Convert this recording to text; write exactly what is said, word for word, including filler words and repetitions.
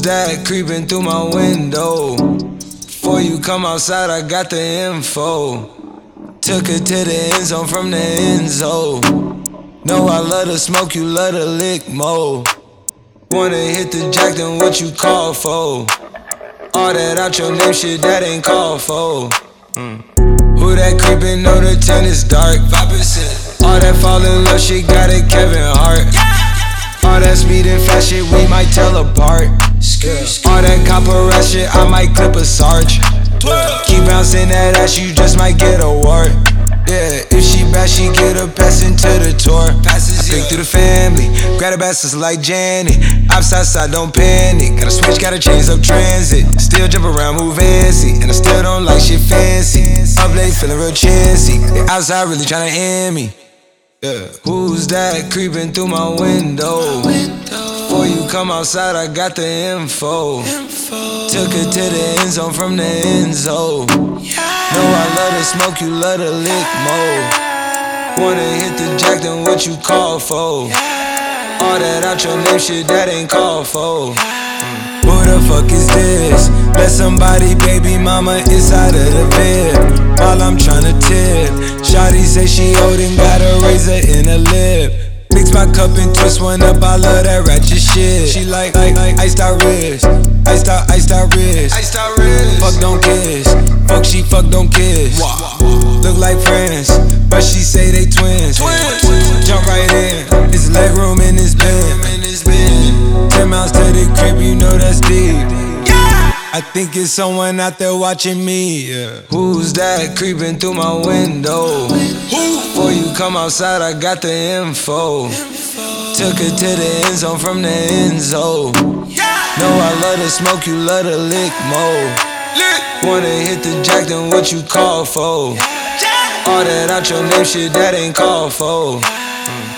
that creeping through my window? Before you come outside, I got the info. Took her to the end zone from the end zone. Know I love to smoke, you love to lick more. Wanna hit the jack, then what you call for? All that out your name shit, that ain't called for. mm. Who that creepin', know the tent is dark. five percent. All that fall in love shit, got it Kevin Hart. All that speed and fast shit, we might tell apart. Yeah. All that copper ass shit, I might clip a sarge. Yeah. Keep bouncing that ass, you just might get a wart. Yeah, if she bad, she get a pass into the tour. Passes, I pick through the family, grab the bastards like Janet. Outside side, don't panic. Gotta switch, gotta change up transit. Still jump around, move fancy, and I still don't like shit fancy. Up late, feeling real chancy. They outside really tryna end me. Yeah. Who's that creeping through my window? Before you come outside, I got the info. Took her to the end zone from the end zone. Know I love to smoke, you love to lick more. Wanna hit the jack, then what you call for? All that out your name shit, that ain't called for. mm. Who the fuck is this? Let somebody baby mama inside of the bed while I'm tryna tip. Shawty say she old and got a razor in her lip. Mix my cup and twist one up, I love that ratchet shit. She like, like, like iced out wrist, iced out, iced out wrist, iced out wrist. Fuck don't kiss, fuck she fuck don't kiss. Look like friends, but she say they twins. Jump right in, it's leg room in this bed. Ten miles to the crib, you know that's deep. I think it's someone out there watching me. Yeah. Who's that creeping through my window? Before you come outside, I got the info. Took her to the end zone from the end zone. Know I love to smoke, you love to lick more. Wanna hit the jack, then what you call for? All that out your name shit, that ain't called for. mm.